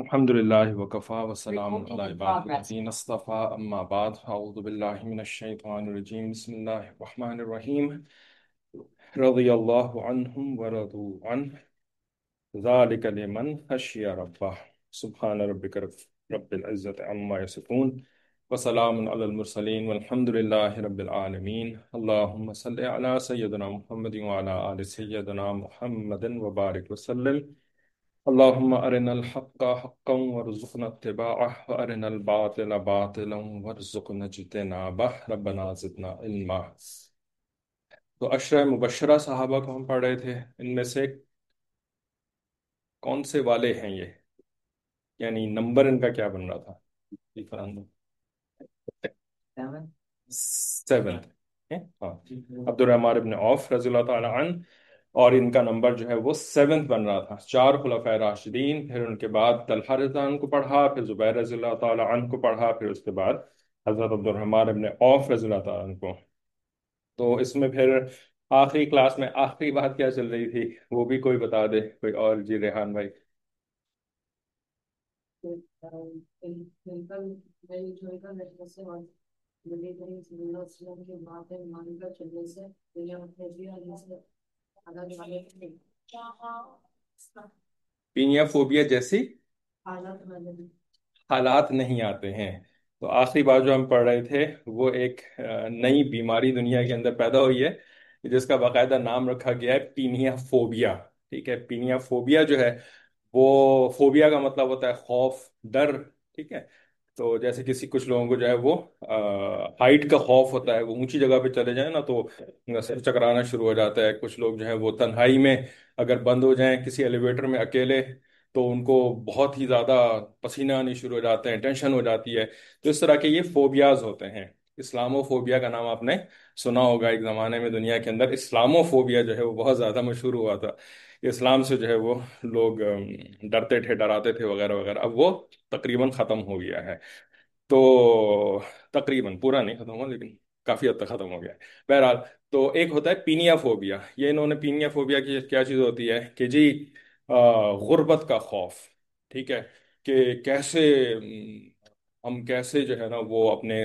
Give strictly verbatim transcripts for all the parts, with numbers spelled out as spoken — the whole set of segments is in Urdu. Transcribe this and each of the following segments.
الحمد لله وكفى وسلام على عباده الذين اصطفى أما بعد أعوذ بالله من الشيطان الرجيم بسم الله الرحمن الرحيم رضي الله عنهم ورضوا عنه ذلك لمن خشي ربه سبحان ربك رب رب العزة عما يصفون وسلام على المرسلين والحمد لله رب العالمين اللهم صل على سيدنا محمد وعلى آل سيدنا محمد وبارك وسلم اللهم أرنا الحق حقا وارزقنا اتباعه وأرنا الباطل باطلا وارزقنا اجتنابه ربنا زدنا علما۔ تو اشرح مبشرہ صحابہ کو ہم پڑھ رہے تھے، ان میں سے کون سے والے ہیں یہ، یعنی نمبر ان کا کیا بن رہا تھا؟ جی فرحان سیونتھ۔ ہاں، عبد الرحمن ابن عوف رضی اللہ تعالی عنہ، اور ان کا نمبر جو ہے وہ سیونتھ بن رہا تھا۔ چار خلفائے راشدین، پھر ان کے بعد طلحہ رضی اللہ عنہ کو پڑھا، پھر زبیر رضی اللہ تعالی عنہ کو پڑھا، پھر اس کے بعد حضرت عبد الرحمن ابن عوف رضی اللہ تعالی عنہ کو۔ تو اس میں پھر آخری کلاس میں آخری بات کیا چل رہی تھی وہ بھی کوئی بتا دے، کوئی اور؟ جی ریحان بھائی۔ پینیا فوبیا جیسی حالات نہیں آتے ہیں۔ تو آخری بات جو ہم پڑھ رہے تھے وہ ایک آ، نئی بیماری دنیا کے اندر پیدا ہوئی ہے جس کا باقاعدہ نام رکھا گیا ہے پینیا فوبیا۔ ٹھیک ہے، پینیا فوبیا جو ہے وہ، فوبیا کا مطلب ہوتا ہے خوف، ڈر۔ ٹھیک ہے، تو جیسے کسی کچھ لوگوں کو جو ہے وہ ہائٹ کا خوف ہوتا ہے، وہ اونچی جگہ پہ چلے جائیں نا تو سر چکرانا شروع ہو جاتا ہے۔ کچھ لوگ جو ہے وہ تنہائی میں اگر بند ہو جائیں کسی ایلیویٹر میں اکیلے تو ان کو بہت ہی زیادہ پسینہ آنے شروع ہو جاتے ہیں، ٹینشن ہو جاتی ہے۔ تو اس طرح کے یہ فوبیاز ہوتے ہیں۔ اسلامو فوبیا کا نام آپ نے سنا ہوگا، ایک زمانے میں دنیا کے اندر اسلامو فوبیا جو ہے وہ بہت زیادہ مشہور ہوا تھا۔ اسلام سے جو ہے وہ لوگ ام، ڈرتے تھے، ڈراتے تھے وغیرہ وغیرہ۔ اب وہ تقریباً ختم ہو گیا ہے۔ تو تقریباً پورا نہیں ختم ہوا لیکن کافی حد تک ختم ہو گیا ہے۔ بہرحال، تو ایک ہوتا ہے پینیا فوبیا۔ یہ انہوں نے پینیا فوبیا کی کیا چیز ہوتی ہے کہ جی آ، غربت کا خوف۔ ٹھیک ہے، کہ کیسے م، ہم کیسے جو ہے نا وہ اپنے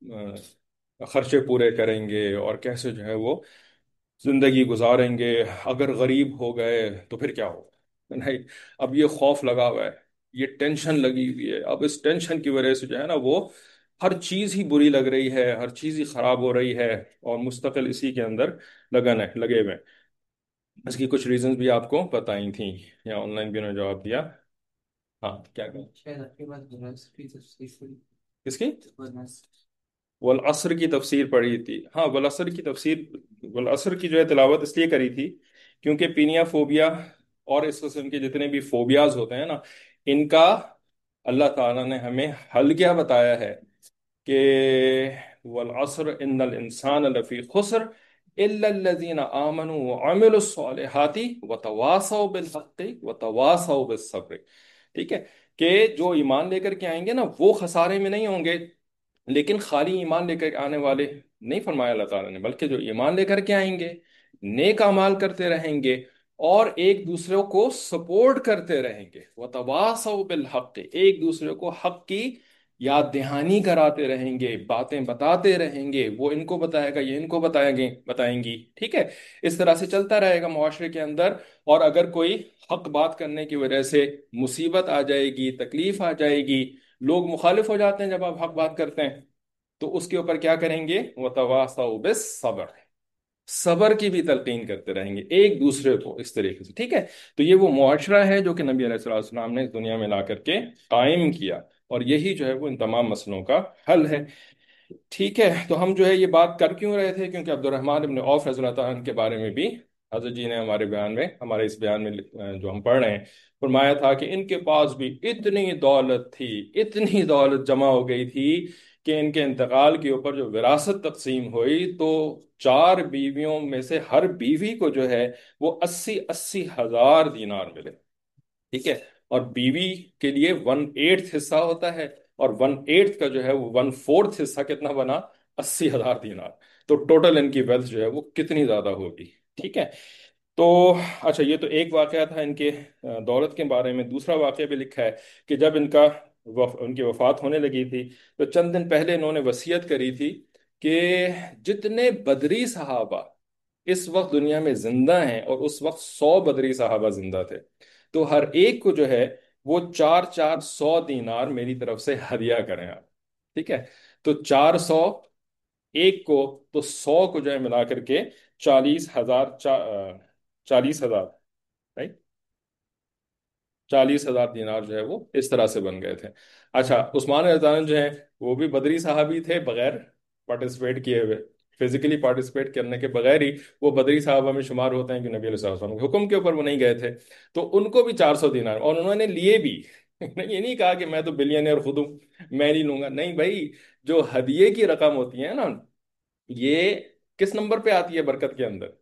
آ، خرچے پورے کریں گے اور کیسے جو ہے وہ زندگی گزاریں گے، اگر غریب ہو گئے تو پھر کیا ہوگا؟ نہیں، اب یہ خوف لگا ہوا ہے، یہ ٹینشن لگی ہوئی ہے۔ اب اس ٹینشن کی وجہ سے جو ہے نا وہ ہر چیز ہی بری لگ رہی ہے، ہر چیز ہی خراب ہو رہی ہے، اور مستقل اسی کے اندر لگن ہے، لگے ہوئے ہیں۔ اس کی کچھ ریزنز بھی آپ کو بتائی تھیں یا آن لائن بھی انہوں نے جواب دیا۔ ہاں کیا کہا؟ کس کی؟ والعصر کی تفسیر پڑھی تھی۔ ہاں، والعصر کی تفسیر، والعصر کی جو ہے تلاوت اس لیے کری تھی کیونکہ پینیا فوبیا اور اس قسم کے جتنے بھی فوبیاز ہوتے ہیں نا، ان کا اللہ تعالیٰ نے ہمیں حل کیا بتایا ہے کہ والعصر ان الانسان لفی خسر الا الذین آمنوا وعملوا الصالحات وتواصوا بالحق وتواصوا بالصبر۔ ٹھیک ہے، کہ جو ایمان لے کر کے آئیں گے نا وہ خسارے میں نہیں ہوں گے، لیکن خالی ایمان لے کر آنے والے نہیں فرمایا اللہ تعالیٰ نے، بلکہ جو ایمان لے کر کے آئیں گے، نیک اعمال کرتے رہیں گے اور ایک دوسرے کو سپورٹ کرتے رہیں گے، وتواصوا بالحق، ایک دوسرے کو حق کی یاد دہانی کراتے رہیں گے، باتیں بتاتے رہیں گے، وہ ان کو بتائے گا، یہ ان کو بتائیں گے بتائیں گی۔ ٹھیک ہے، اس طرح سے چلتا رہے گا معاشرے کے اندر۔ اور اگر کوئی حق بات کرنے کی وجہ سے مصیبت آ جائے گی، تکلیف آ جائے گی، لوگ مخالف ہو جاتے ہیں جب آپ حق بات کرتے ہیں، تو اس کے اوپر کیا کریں گے؟ وَتَوَاصَوْا بِالصَّبْرِ، صبر کی بھی تلقین کرتے رہیں گے ایک دوسرے کو اس طریقے سے۔ ٹھیک ہے، تو یہ وہ معاشرہ ہے جو کہ نبی علیہ الصلوۃ والسلام نے اس دنیا میں لا کر کے قائم کیا، اور یہی جو ہے وہ ان تمام مسئلوں کا حل ہے۔ ٹھیک ہے، تو ہم جو ہے یہ بات کر کیوں رہے تھے؟ کیونکہ عبد الرحمن ابن عوف رضی اللہ تعالیٰ عنہ کے بارے میں بھی حضرت جی نے ہمارے بیان میں، ہمارے اس بیان میں لکھ- جو ہم پڑھ رہے ہیں، فرمایا تھا کہ ان کے پاس بھی اتنی دولت تھی، اتنی دولت جمع ہو گئی تھی کہ ان کے انتقال کے اوپر جو وراثت تقسیم ہوئی تو چار بیویوں میں سے ہر بیوی کو جو ہے وہ اسی اسی ہزار دینار ملے۔ ٹھیک ہے، اور بیوی کے لیے ون ایٹھ حصہ ہوتا ہے، اور ون ایٹھ کا جو ہے وہ ون فورتھ حصہ کتنا بنا؟ اسی ہزار دینار۔ تو ٹوٹل ان کی ویلتھ جو ہے وہ کتنی زیادہ ہوگی؟ ٹھیک ہے، تو اچھا، یہ تو ایک واقعہ تھا ان کے آ، دولت کے بارے میں. دوسرا واقعہ بھی لکھا ہے کہ جب ان کا وف ان کی وفات ہونے لگی تھی تو چند دن پہلے انہوں نے وصیت کری تھی کہ جتنے بدری صحابہ اس وقت دنیا میں زندہ ہیں، اور اس وقت سو بدری صحابہ زندہ تھے، تو ہر ایک کو جو ہے وہ چار چار سو دینار میری طرف سے ہدیہ کریں آپ. ٹھیک ہے؟ تو چار سو، ایک کو، تو سو کو جو ہے ملا کر کے چالیس ہزار، چالیس ہزار، رائٹ، چالیس ہزار دینار جو ہے وہ اس طرح سے بن گئے تھے. اچھا، عثمان رضی اللہ عنہ جو ہیں وہ بھی بدری صحابی تھے، بغیر پارٹیسپیٹ کیے ہوئے، فزیکلی پارٹیسپیٹ کرنے کے بغیر ہی وہ بدری صحابہ میں شمار ہوتے ہیں کہ نبی علیہ الصلوۃ والسلام کے حکم کے اوپر وہ نہیں گئے تھے. تو ان کو بھی چار سو دینار، اور انہوں نے لیے بھی. یہ نہیں کہا کہ میں تو بلینئر خود ہوں، میں نہیں لوں گا. نہیں بھائی، جو ہدیے کی رقم ہوتی ہے نا، یہ کس نمبر پہ آتی ہے برکت کے اندر؟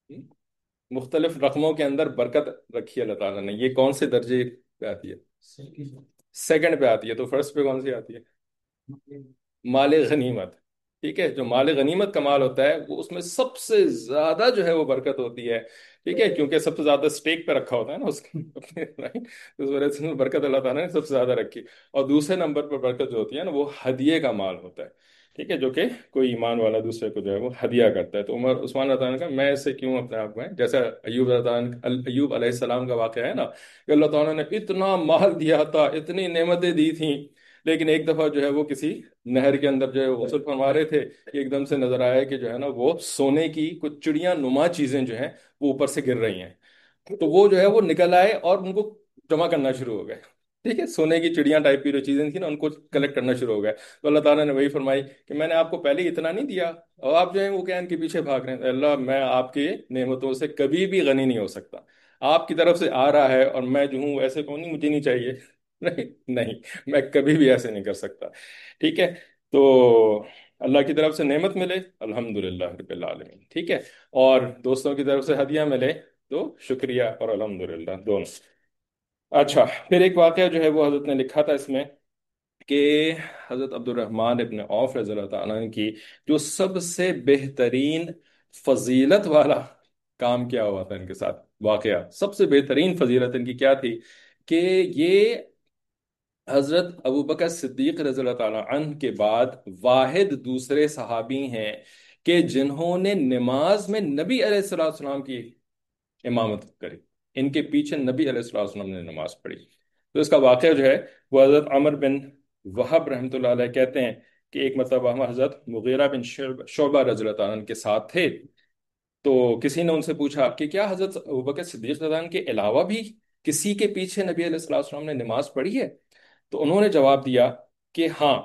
مختلف رقموں کے اندر برکت رکھی ہے اللہ تعالیٰ نے. یہ کون سے درجے پہ آتی ہے؟ سیکنڈ پہ آتی ہے. تو فرسٹ پہ کون سی آتی ہے؟ مال غنیمت. ٹھیک ہے؟ جو مال غنیمت کا مال ہوتا ہے وہ اس میں سب سے زیادہ جو ہے وہ برکت ہوتی ہے. ٹھیک ہے؟ کیونکہ سب سے زیادہ سٹیک پہ رکھا ہوتا ہے نا اس کے right؟ اس وجہ سے برکت اللہ تعالیٰ نے سب سے زیادہ رکھی. اور دوسرے نمبر پر برکت جو ہوتی ہے نا وہ ہدیے کا مال ہوتا ہے. ٹھیک ہے؟ جو کہ کوئی ایمان والا دوسرے کو جو ہے وہ ہدیہ کرتا ہے. تو عمر عثمان رضی اللہ عنہ کا، میں اسے کیوں اپنے آپ میں، جیسا ایوب رضی اللہ عنہ، ایوب علیہ السلام کا واقعہ ہے نا، کہ اللہ تعالیٰ نے اتنا مال دیا تھا، اتنی نعمتیں دی تھیں، لیکن ایک دفعہ جو ہے وہ کسی نہر کے اندر جو ہے وہ غسل فرما رہے تھے کہ ایک دم سے نظر آیا کہ جو ہے نا وہ سونے کی کچھ چڑیاں نما چیزیں جو ہیں وہ اوپر سے گر رہی ہیں. تو وہ جو ہے وہ نکل آئے اور ان کو جمع کرنا شروع ہو گئے. ٹھیک ہے؟ سونے کی چڑیاں ٹائپ کی جو چیزیں تھیں نا ان کو کلیکٹ کرنا شروع ہو گئے. تو اللہ تعالیٰ نے وہی فرمائی کہ میں نے آپ کو پہلے ہی اتنا نہیں دیا، اور آپ جو ہیں وہ کیا ان کے پیچھے بھاگ رہے ہیں. اللہ، میں آپ کی نعمتوں سے کبھی بھی غنی نہیں ہو سکتا. آپ کی طرف سے آ رہا ہے اور میں جو ہوں ایسے کون، نہیں مجھے نہیں چاہیے. نہیں نہیں، میں کبھی بھی ایسے نہیں کر سکتا. ٹھیک ہے؟ تو اللہ کی طرف سے نعمت ملے الحمدللہ رب العالمین. ٹھیک ہے؟ اور دوستوں کی طرف سے ہدیہ ملے تو شکریہ اور الحمدللہ دونوں. اچھا، پھر ایک واقعہ جو ہے وہ حضرت نے لکھا تھا اس میں کہ حضرت عبد الرحمن ابن عوف رضی اللہ تعالیٰ عنہ کی جو سب سے بہترین فضیلت والا کام کیا ہوا تھا ان کے ساتھ، واقعہ سب سے بہترین فضیلت ان کی کیا تھی، کہ یہ حضرت ابو بکر صدیق رضی اللہ تعالیٰ عنہ کے بعد واحد دوسرے صحابی ہیں کہ جنہوں نے نماز میں نبی علیہ الصلوۃ والسلام کی امامت کری. ان کے پیچھے نبی علیہ الصلوۃ والسلام نے نماز پڑھی. تو اس کا واقعہ جو ہے وہ حضرت عمر بن وہب رحمۃ اللہ علیہ کہتے ہیں کہ ایک مرتبہ ہم حضرت مغیرہ بن شعب- شعبہ رضی اللہ تعالیٰ عنہ کے ساتھ تھے. تو کسی نے ان سے پوچھا کہ کیا حضرت ابوبکر صدیق رضی اللہ عنہ کے علاوہ بھی کسی کے پیچھے نبی علیہ الصلوۃ والسلام نے نماز پڑھی ہے؟ تو انہوں نے جواب دیا کہ ہاں،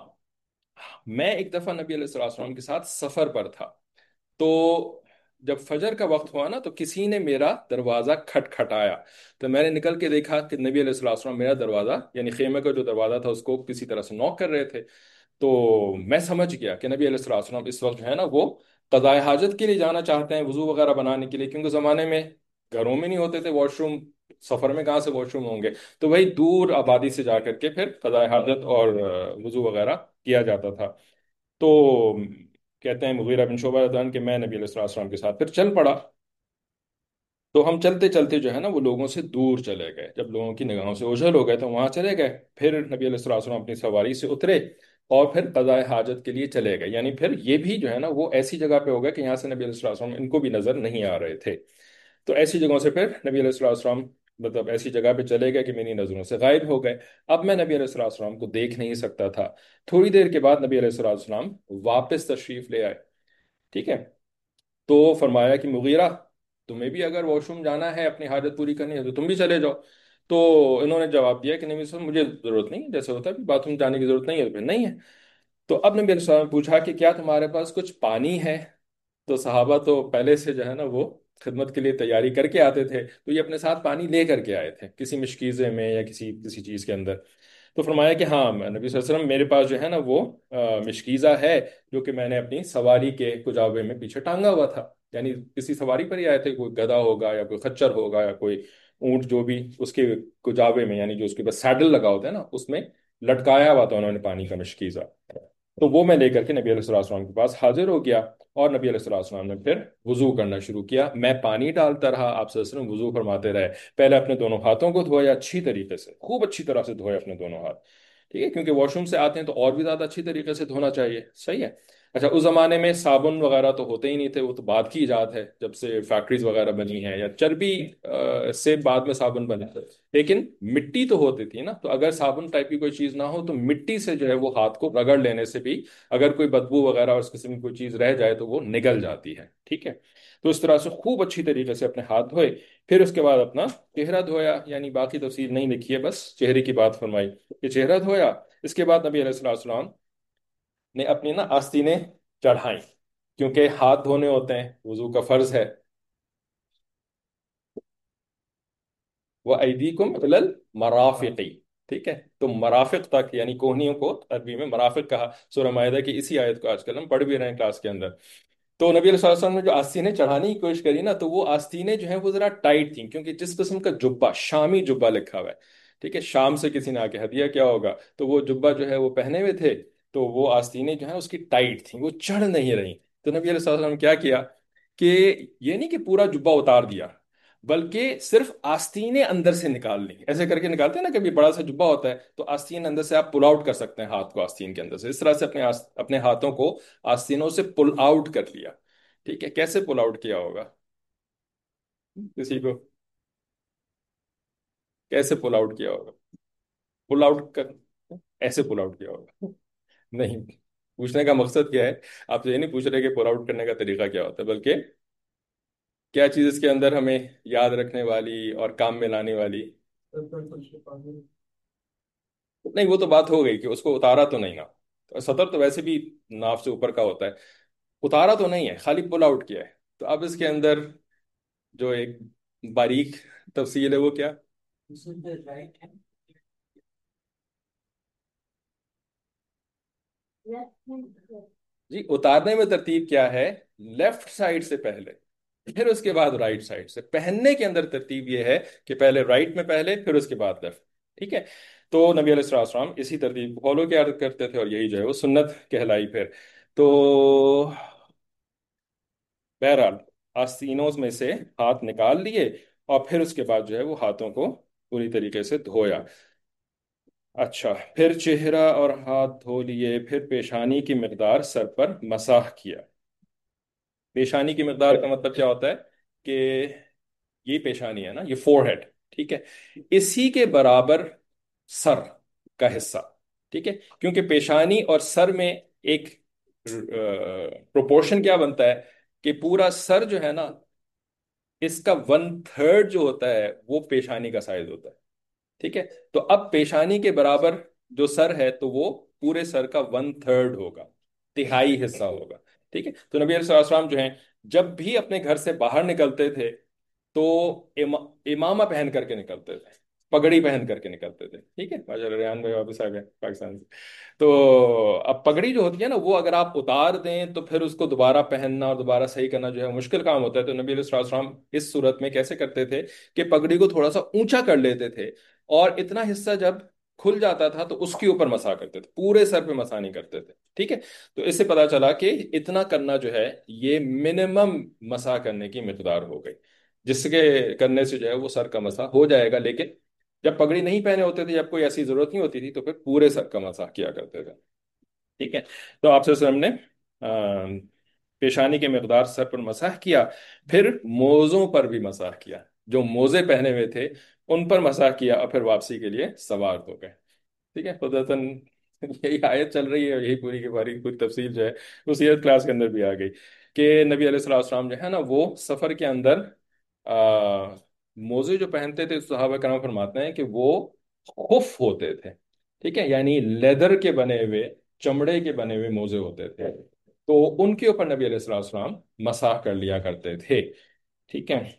میں ایک دفعہ نبی علیہ الصلوۃ والسلام کے ساتھ سفر پر تھا. تو جب فجر کا وقت ہوا نا تو کسی نے میرا دروازہ کھٹ کھٹایا. تو میں نے نکل کے دیکھا کہ نبی علیہ الصلوۃ والسلام میرا دروازہ، یعنی خیمے کا جو دروازہ تھا، اس کو کسی طرح سے نوک کر رہے تھے. تو میں سمجھ گیا کہ نبی علیہ الصلوۃ والسلام اس وقت جو ہے نا وہ قضاء حاجت کے لیے جانا چاہتے ہیں، وضو وغیرہ بنانے کے لیے، کیونکہ زمانے میں گھروں میں نہیں ہوتے تھے واش روم، سفر میں کہاں سے واش روم ہوں گے. تو وہی دور آبادی سے جا کر کے پھر قضاء حاجت اور آ، وضو وغیرہ کیا جاتا تھا. تو کہتے ہیں مغیرہ بن شعبہ رضی اللہ عنہ کہ میں نبی علیہ الصلوۃ والسلام کے ساتھ پھر چل پڑا. تو ہم چلتے چلتے جو ہے نا وہ لوگوں سے دور چلے گئے. جب لوگوں کی نگاہوں سے اوجھل ہو گئے تو وہاں چلے گئے. پھر نبی علیہ الصلوۃ والسلام اپنی سواری سے اترے اور پھر قضاء حاجت کے لیے چلے گئے. یعنی پھر یہ بھی جو ہے نا وہ ایسی جگہ پہ ہو گئے کہ یہاں سے نبی علیہ الصلوۃ والسلام ان کو بھی نظر نہیں آ رہے تھے. تو ایسی جگہوں سے پھر نبی علیہ الصلوۃ والسلام مطلب ایسی جگہ پہ چلے گئے کہ میری نظروں سے غائب ہو گئے. اب میں نبی علیہ الصلوۃ والسلام کو دیکھ نہیں سکتا تھا. تھوڑی دیر کے بعد نبی علیہ الصلوۃ والسلام واپس تشریف لے آئے. ٹھیک ہے؟ تو فرمایا کہ مغیرہ، تمہیں بھی اگر واش روم جانا ہے، اپنی حاجت پوری کرنی ہے تو تم بھی چلے جاؤ. تو انہوں نے جواب دیا کہ نبی صلی اللہ علیہ وسلم مجھے ضرورت نہیں ہے، جیسے ہوتا ہے باتھ روم جانے کی ضرورت نہیں ہے، تو پھر نہیں ہے. تو اب نبی علیہ السلام نے پوچھا کہ کیا تمہارے پاس کچھ پانی ہے؟ تو صحابہ تو پہلے سے جو ہے نا وہ خدمت کے لیے تیاری کر کے آتے تھے، تو یہ اپنے ساتھ پانی لے کر کے آئے تھے کسی مشکیزے میں یا کسی کسی چیز کے اندر. تو فرمایا کہ ہاں، میں- نبی صلی اللہ علیہ وسلم میرے پاس جو ہے نا وہ آ، مشکیزہ ہے، جو کہ میں نے اپنی سواری کے کجاوے میں پیچھے ٹانگا ہوا تھا. یعنی کسی سواری پر ہی آئے تھے، کوئی گدھا ہوگا یا کوئی خچر ہوگا یا کوئی اونٹ، جو بھی اس کے کجاوے میں، یعنی جو اس کے بس سیڈل لگا ہوتا ہے نا اس میں لٹکایا ہوا تھا انہوں نے پانی کا مشکیزہ. تو وہ میں لے کر کے نبی علیہ الصلوۃ والسلام کے پاس حاضر ہو گیا. اور نبی علیہ الصلوۃ والسلام نے پھر وضو کرنا شروع کیا. میں پانی ڈالتا رہا، آپ صلی اللہ علیہ وسلم وضو فرماتے رہے. پہلے اپنے دونوں ہاتھوں کو دھویا اچھی طریقے سے، خوب اچھی طرح سے دھویا اپنے دونوں ہاتھ. ٹھیک ہے، کیونکہ واش روم سے آتے ہیں تو اور بھی زیادہ اچھی طریقے سے دھونا چاہیے. صحیح ہے. اچھا، اس زمانے میں صابن وغیرہ تو ہوتے ہی نہیں تھے، وہ تو بعد کی ایجاد ہے جب سے فیکٹریز وغیرہ بنی ہیں، یا چربی آ، سے بعد میں صابن بنے. لیکن مٹی تو ہوتی تھی نا، تو اگر صابن ٹائپ کی کوئی چیز نہ ہو تو مٹی سے جو ہے وہ ہاتھ کو رگڑ لینے سے بھی اگر کوئی بدبو وغیرہ اور اس قسم کی کوئی چیز رہ جائے تو وہ نگل جاتی ہے. ٹھیک ہے. تو اس طرح سے خوب اچھی طریقے سے اپنے ہاتھ دھوئے. پھر اس کے بعد اپنا چہرہ دھویا، یعنی باقی تفصیل نہیں لکھی ہے، بس چہرے کی بات فرمائی کہ چہرہ دھویا. اس کے بعد نبی علیہ الصلوۃ والسلام نے اپنی نا آستینیں چڑھائیں، کیونکہ ہاتھ دھونے ہوتے ہیں، وضو کا فرض ہے. وہ ایدیکم الل مرافقی. ٹھیک ہے، تو مرافق تک یعنی کوہنیوں کو عربی میں مرافق کہا. سورہ مائدہ کی اسی آیت کو آج کل ہم پڑھ بھی رہے ہیں کلاس کے اندر. تو نبی علیہ الصلوۃ والسلام نے جو آستینیں چڑھانے کی کوشش کری نا، تو وہ آستینیں جو ہیں وہ ذرا ٹائٹ تھیں، کیونکہ جس قسم کا جبہ، شامی جبہ لکھا ہوا ہے. ٹھیک ہے، شام سے کسی نے آ کے ہدیہ کیا ہوگا، تو وہ جبہ جو ہے وہ پہنے ہوئے تھے. تو وہ آستینیں جو ہیں اس کی ٹائٹ تھیں، وہ چڑھ نہیں رہی. تو نبی علیہ الصلوۃ والسلام نے کیا کیا کہ یہ نہیں کہ پورا جبہ اتار دیا، بلکہ صرف آستینیں اندر سے نکال لی. ایسے کر کے نکالتے ہیں نا، کبھی بڑا سا جبہ ہوتا ہے تو آستین اندر سے آپ پل آؤٹ کر سکتے ہیں ہاتھ کو آستین کے اندر سے. اس طرح سے اپنے آس- اپنے ہاتھوں کو آستینوں سے پل آؤٹ کر لیا. ٹھیک ہے، کیسے پل آؤٹ کیا ہوگا کسی کو؟ کیسے پل آؤٹ کیا ہوگا؟ پل آؤٹ کر ایسے پل آؤٹ کیا ہوگا؟ نہیں. پوچھنے کا مقصد کیا ہے؟ آپ سے یہ نہیں پوچھ رہے کہ پل آؤٹ کرنے کا طریقہ کیا ہوتا ہے، بلکہ کیا چیز اس کے اندر ہمیں یاد رکھنے والی اور کام میں لانے والی. نہیں، وہ تو بات ہو گئی کہ اس کو اتارا تو نہیں نا. سطر تو ویسے بھی ناف سے اوپر کا ہوتا ہے، اتارا تو نہیں ہے، خالی پل آؤٹ کیا ہے. تو اب اس کے اندر جو ایک باریک تفصیل ہے وہ کیا؟ جی، اتارنے میں ترتیب کیا ہے؟ لیفٹ سائڈ سے پہلے، پھر اس کے بعد رائٹ سائڈ سے. پہننے کے اندر ترتیب یہ ہے کہ پہلے رائٹ میں پہلے، پھر اس کے بعد لیفٹ. ٹھیک ہے. تو نبی علیہ السلام والسلام اسی ترتیب کو فالو کیا کرتے تھے، اور یہی جو ہے وہ سنت کہلائی پھر. تو بہرحال آستینوں میں سے ہاتھ نکال لیے، اور پھر اس کے بعد جو ہے وہ ہاتھوں کو پوری طریقے سے دھویا. اچھا، پھر چہرہ اور ہاتھ دھو لیے، پھر پیشانی کی مقدار سر پر مسح کیا. پیشانی کی مقدار کا مطلب کیا ہوتا ہے کہ یہ پیشانی ہے نا، یہ فور ہیڈ. ٹھیک ہے، اسی کے برابر سر کا حصہ. ٹھیک ہے، کیونکہ پیشانی اور سر میں ایک پروپورشن کیا بنتا ہے کہ پورا سر جو ہے نا، اس کا ون تھرڈ جو ہوتا ہے وہ پیشانی کا سائز ہوتا ہے. ٹھیک ہے، تو اب پیشانی کے برابر جو سر ہے تو وہ پورے سر کا ون تھرڈ ہوگا، تہائی حصہ ہوگا. ٹھیک ہے. تو نبی علیہ السلام جو ہیں جب بھی اپنے گھر سے باہر نکلتے تھے تو اما- امامہ پہن کر کے نکلتے تھے، پگڑی پہن کر کے نکلتے تھے. ٹھیک ہے، ماشاء اللہ ریحان بھائی واپس آ گئے پاکستان سے. تو اب پگڑی جو ہوتی ہے نا، وہ اگر آپ اتار دیں تو پھر اس کو دوبارہ پہننا اور دوبارہ صحیح کرنا جو ہے مشکل کام ہوتا ہے. تو نبی علیہ السلام اس صورت میں کیسے کرتے تھے کہ پگڑی کو تھوڑا سا اونچا کر لیتے تھے، اور اتنا حصہ جب کھل جاتا تھا تو اس کے اوپر مسا کرتے تھے، پورے سر پہ مسا نہیں کرتے تھے. ٹھیک ہے. تو اس سے پتا چلا کہ اتنا کرنا جو ہے یہ منیمم مسا کرنے کی مقدار ہو گئی، جس کے کرنے سے جو ہے وہ سر کا مسا ہو جائے گا. لیکن جب پگڑی نہیں پہنے ہوتے تھے، جب کوئی ایسی ضرورت نہیں ہوتی تھی، تو پھر پورے سر کا مسا کیا کرتے تھے. ٹھیک ہے. تو آپ سے وسلم نے آ، پیشانی کے مقدار سر پر مسح کیا، پھر موزوں پر بھی مسح کیا. جو موزے پہنے ہوئے تھے ان پر مسح کیا، اور پھر واپسی کے لیے سوار ہو گئے. ٹھیک ہے. خداتن یہی آیت چل رہی ہے، اور یہی پوری کی پوری پوری تفصیل جو ہے وہ سیرت کلاس کے اندر بھی آ گئی کہ نبی علیہ الصلوۃ والسلام جو ہے نا وہ سفر کے اندر آ، موزے جو پہنتے تھے، صحابہ کرام فرماتے ہیں کہ وہ خف ہوتے تھے. ٹھیک ہے، یعنی لیدر کے بنے ہوئے، چمڑے کے بنے ہوئے موزے ہوتے تھے. تو ان کے اوپر نبی علیہ الصلوۃ والسلام مسح کر لیا کرتے تھے. ٹھیک ہے.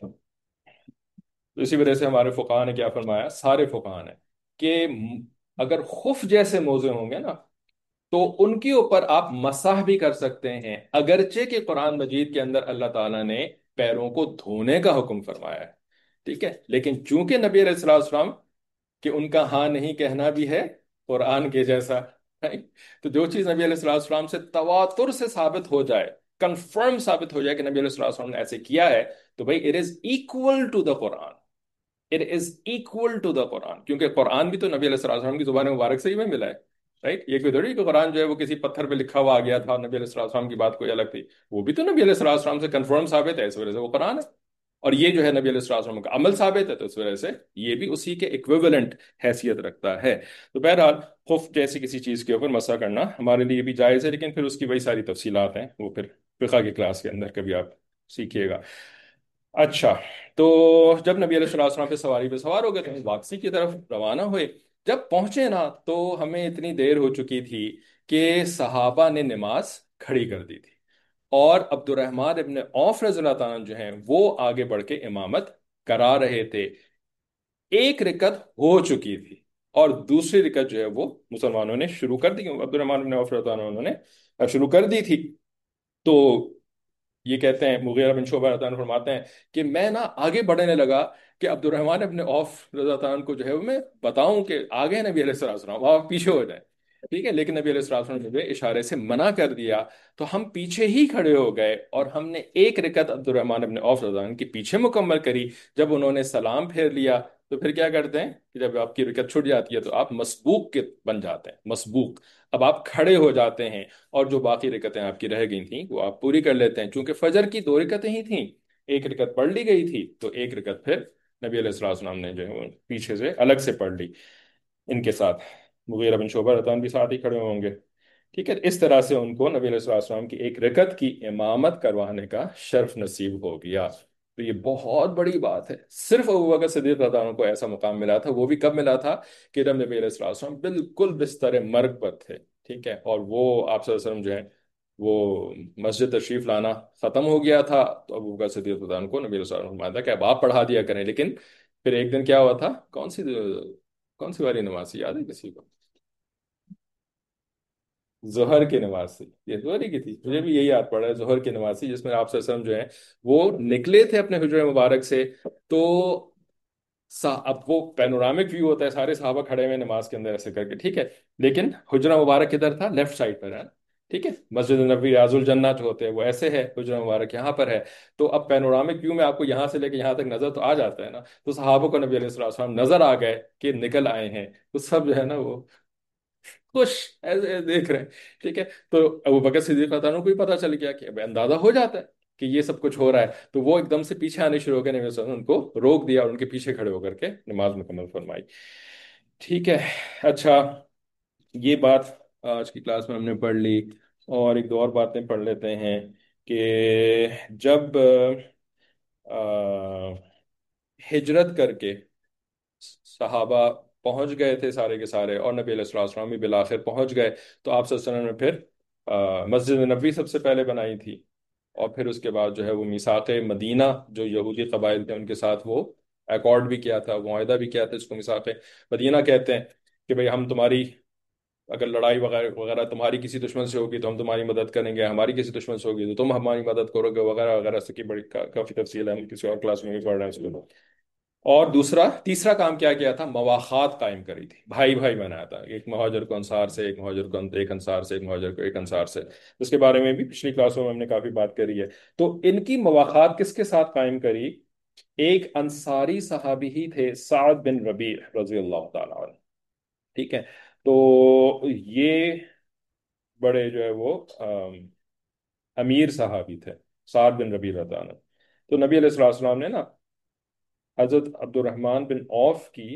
تو اسی وجہ سے ہمارے فقہا نے کیا فرمایا، سارے فقہا نے، کہ م- اگر خف جیسے موزے ہوں گے نا تو ان کے اوپر آپ مسح بھی کر سکتے ہیں، اگرچہ کہ قرآن مجید کے اندر اللہ تعالیٰ نے پیروں کو دھونے کا حکم فرمایا ہے. ٹھیک ہے، لیکن چونکہ نبی علیہ الصلوۃ والسلام کہ ان کا ہاں نہیں کہنا بھی ہے قرآن کے جیسا. تو جو چیز نبی علیہ الصلوۃ والسلام سے تواتر سے ثابت ہو جائے कंफर्म साबित हो जाए कि नबी अलैहि वसल्लम ने ऐसे किया है, तो भाई it is equal to the Quran. It is equal to the Quran, क्योंकि कुरान भी तो नबी अलैहि वसल्लम की जुबान मुबारक से ही में मिला है। राइट, ये कोई थोड़ी कि कुरान जो है वो किसी पत्थर पे लिखा हुआ आ गया था, नबी अलैहि वसल्लम की बात कोई अलग थी। वो भी तो नबी अलैहि वसल्लम से कंफर्म साबित है, इस वजह से वो कुरान है। और ये जो है नबी अलैहि वसल्लम का अमल साबित है, तो इस वजह से ये भी उसी के इक्विवेलेंट हैसियत रखता है। तो बहरहाल खुफ जैसी किसी चीज़ के ऊपर मसा करना हमारे लिए भी जायज़ है, लेकिन फिर उसकी वही सारी तफसीलात हैं, वो फिर फिक़्ह की क्लास के अंदर कभी आप सीखिएगा। अच्छा, तो जब नबी अलैहिस्सलाम पे सवारी पे सवार हो गए तो हम वापसी की तरफ रवाना हुए। जब पहुंचे ना, तो हमें इतनी देर हो चुकी थी कि सहाबा ने नमाज खड़ी कर दी थी, और अब्दुर्रहमान इब्न औफ रज़ियल्लाहु ताला अन्हु जो हैं वो आगे बढ़ के इमामत करा रहे थे। एक रिकत हो चुकी थी और दूसरी रिकत जो है वो मुसलमानों ने शुरू कर दी, अब्दुर्रहमान इब्न औफ रज़ियल्लाहु ताला अन्हु ने शुरू कर दी थी। तो ये कहते हैं, मुगीरा बिन शोबा रज़ियल्लाहु अन्हु फरमाते हैं कि मैं ना आगे बढ़ने लगा कि अब्दुर्रहमान इब्न औफ रज़ियल्लाहु अन्हु को जो है वो मैं बताऊं कि आगे हैं नबी अलैहिस्सलाम, आप पीछे हो जाए। ठीक है, लेकिन नबी अलैहिस्सलाम ने मुझे इशारे से मना कर दिया। तो हम पीछे ही खड़े हो गए और हमने एक रिकत अब्दुर्रहमान इब्न औफ रज़ियल्लाहु अन्हु की पीछे मुकम्मल करी। जब उन्होंने सलाम फेर लिया, तो फिर क्या करते हैं कि जब आपकी रिकत छूट जाती है तो आप मसबूक के बन जाते हैं, मसबूक। अब आप खड़े हो जाते हैं और जो बाकी रिकतें आपकी रह गई थी वो आप पूरी कर लेते हैं। चूंकि फजर की दो रिकतें ही थी, एक रिकत पढ़ ली गई थी, तो एक रिकत फिर नबी अलैहिस्सलाम ने जो है वो पीछे से अलग से पढ़ ली इनके साथ। मुगीरा बिन शोबा रतान भी साथ ही खड़े होंगे। ठीक है, इस तरह से उनको नबी अलैहिस्सलाम की एक रकत की इमामत करवाने का शर्फ नसीब हो गया। तो ये बहुत बड़ी बात है। सिर्फ अबू बकर सिद्दीक रज़ियल्लाहु अन्हु को ऐसा मुकाम मिला था, वो भी कब मिला था कि जब नबी अलैहिस्सलाम बिल्कुल बिस्तर मर्ग पर थे। ठीक है, और वो आप सल्लल्लाहु अलैहि वसल्लम जो है वो मस्जिद तशरीफ लाना खत्म हो गया था, तो अबू बकर सिद्दीक रज़ियल्लाहु अन्हु को नबी अलैहिस्सलाम ने फरमाया था कि अब आप पढ़ा दिया करें। लेकिन फिर एक दिन क्या हुआ था, कौन सी कौन सी वाली नमाज थी, याद है किसी को? जोहर की नमाज थी, ये जोहर ही की थी, मुझे भी यही याद पड़ा है, जोहर की नमाज थी जिसमें आप सल्लल्लाहु अलैहि वसल्लम जो है वो निकले थे अपने हुजरे मुबारक से। तो सा अब वो पैनोरामिक व्यू होता है, सारे सहाबा खड़े हुए नमाज के अंदर ऐसे करके। ठीक है, लेकिन हुजरा मुबारक किधर था, लेफ्ट साइड पर है। ठीक है, मस्जिद नबी रियाजुल जन्नत जो होते हैं वो ऐसे है, हुजरा मुबारक यहाँ पर है। तो अब पैनोरामिक व्यू में आपको यहाँ से लेके यहाँ तक नजर तो आ जाता है ना। तो सहाबा को नबी अलैहि सल्लम नजर आ गए कि निकल आए हैं, तो सब जो है ना वो खुश ऐसे देख रहे हैं। ठीक है, तो अबू बकर सिद्दीक रज़ियल्लाहु अन्हु को भी पता चल गया कि अब अंदाजा हो जाता है कि ये सब कुछ हो रहा है। तो वो एकदम से पीछे आने शुरू हो गए, नबी वसल्लम ने उनको रोक दिया और उनके पीछे खड़े होकर के नमाज मुकम्मल फरमाई। ठीक है, अच्छा, ये बात आज की क्लास में हमने पढ़ ली। और एक दो और बातें पढ़ लेते हैं कि जब अ, हिजरत करके सहाबा पहुंच गए थे सारे के सारे, और नबी अलैहिस्सलाम भी बिलाखिर पहुंच गए, तो आप सल्लल्लाहु अलैहि वसल्लम ने फिर अ, मस्जिद नबी सबसे पहले बनाई थी। और फिर उसके बाद जो है वो मीसाक मदीना, जो यहूदी कबाइल थे उनके साथ वो अकॉर्ड भी किया था, मुआहदा भी किया था, इसको मीसाक मदीना कहते हैं। कि भाई हम तुम्हारी, अगर लड़ाई वगैरह वगैरह तुम्हारी किसी दुश्मन से होगी तो हम तुम्हारी मदद करेंगे, हमारी किसी दुश्मन से होगी तो तुम हमारी मदद करोगे, वगैरह वगैरह से की बड़ी का, काफी तफसील है, हम किसी और क्लास में भी पढ़ रहे हैं उसको। और दूसरा तीसरा काम क्या किया था, मवाखात कायम करी थी, भाई भाई बनाया था, एक मुहाजिर को अंसार से, एक मुहाजिर को एक अंसार से, एक मुहाजिर को एक अंसार से। इसके बारे में भी पिछली क्लासों में हमने काफी बात करी है। तो इनकी मवाखात किसके साथ कायम करी? एक अंसारी सहाबी ही थे, साद बिन रबी रजी अल्लाह ताला अन्हु। ठीक है, तो ये बड़े जो है वो अम, अमीर सहाबी थे, साद बिन रबी रज़ी अल्लाह अन्हु। तो नबी अलैहि सल्लम ने ना हजरत अब्दुर्रहमान बिन औफ की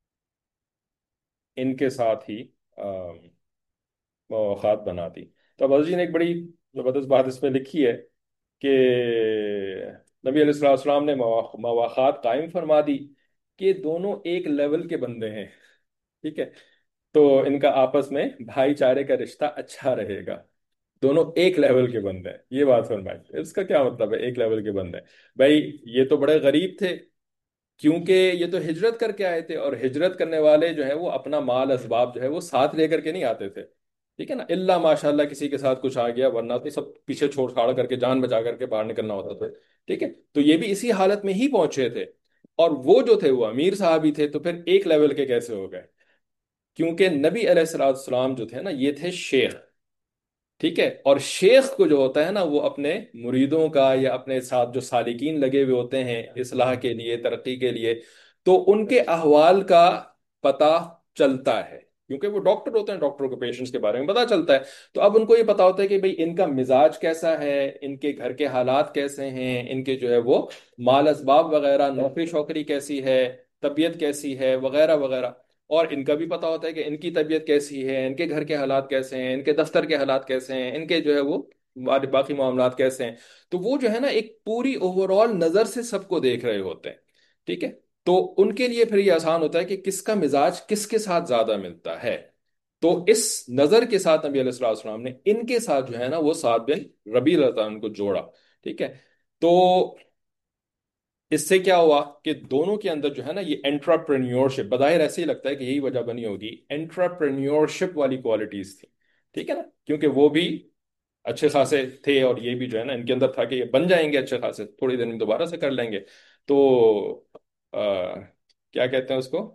इनके साथ ही मुलाकात बना दी। तो अब जी ने एक बड़ी जबरदस्त बात इसमें लिखी है कि नबी अलैहिस्सलाम ने मवाखात कायम फरमा दी कि दोनों एक लेवल के बंदे हैं। ठीक है, तो इनका आपस में भाईचारे का रिश्ता अच्छा रहेगा, दोनों एक लेवल के बंदे हैं, ये बात फरमाई। इसका क्या मतलब है एक लेवल के बंदे? भाई ये तो बड़े गरीब थे, क्योंकि ये तो हिजरत करके आए थे, और हिजरत करने वाले जो है वो अपना माल असबाब जो है वो साथ लेकर के नहीं आते थे। ठीक है ना, इल्ला माशाल्लाह किसी के साथ कुछ आ गया, वरना तो सब पीछे छोड़ छाड़ करके जान बचा करके बाहर निकलना होता था। ठीक है, तो ये भी इसी हालत में ही पहुंचे थे। और वो जो थे वो अमीर साहब ही थे, तो फिर एक लेवल के कैसे हो गए? क्योंकि नबी अलैहिस्सलाम जो थे ना, ये थे शेख। ٹھیک ہے، اور شیخ کو جو ہوتا ہے نا وہ اپنے مریدوں کا یا اپنے ساتھ جو سالکین لگے ہوئے ہوتے ہیں اصلاح کے لیے، ترقی کے لیے، تو ان کے احوال کا پتہ چلتا ہے، کیونکہ وہ ڈاکٹر ہوتے ہیں، ڈاکٹروں کو پیشنٹس کے بارے میں پتہ چلتا ہے۔ تو اب ان کو یہ پتا ہوتا ہے کہ بھئی ان کا مزاج کیسا ہے، ان کے گھر کے حالات کیسے ہیں، ان کے جو ہے وہ مال اسباب وغیرہ، نوکری شوکری کیسی ہے، طبیعت کیسی ہے، وغیرہ وغیرہ۔ اور ان کا بھی پتا ہوتا ہے کہ ان کی طبیعت کیسی ہے، ان کے گھر کے حالات کیسے ہیں، ان کے دفتر کے حالات کیسے ہیں، ان کے جو ہے وہ باقی معاملات کیسے ہیں۔ تو وہ جو ہے نا ایک پوری اوور آل نظر سے سب کو دیکھ رہے ہوتے ہیں، ٹھیک ہے۔ تو ان کے لیے پھر یہ آسان ہوتا ہے کہ کس کا مزاج کس کے ساتھ زیادہ ملتا ہے۔ تو اس نظر کے ساتھ نبی علیہ الصلوۃ والسلام نے ان کے ساتھ جو ہے نا وہ سعد بن ربیع رضی اللہ عنہ کو جوڑا، ٹھیک ہے۔ تو اس سے کیا ہوا کہ دونوں کے اندر جو ہے نا یہ انٹرپرینیورشپ، بظاہر ایسے ہی لگتا ہے کہ یہی وجہ بنی ہوگی، انٹرپرینیورشپ والی کوالٹیز تھی، ٹھیک ہے نا، کیونکہ وہ بھی اچھے خاصے تھے اور یہ بھی جو ہے نا ان کے اندر تھا کہ یہ بن جائیں گے اچھے خاصے، تھوڑی دیر میں دوبارہ سے کر لیں گے۔ تو آ, کیا کہتے ہیں اس کو،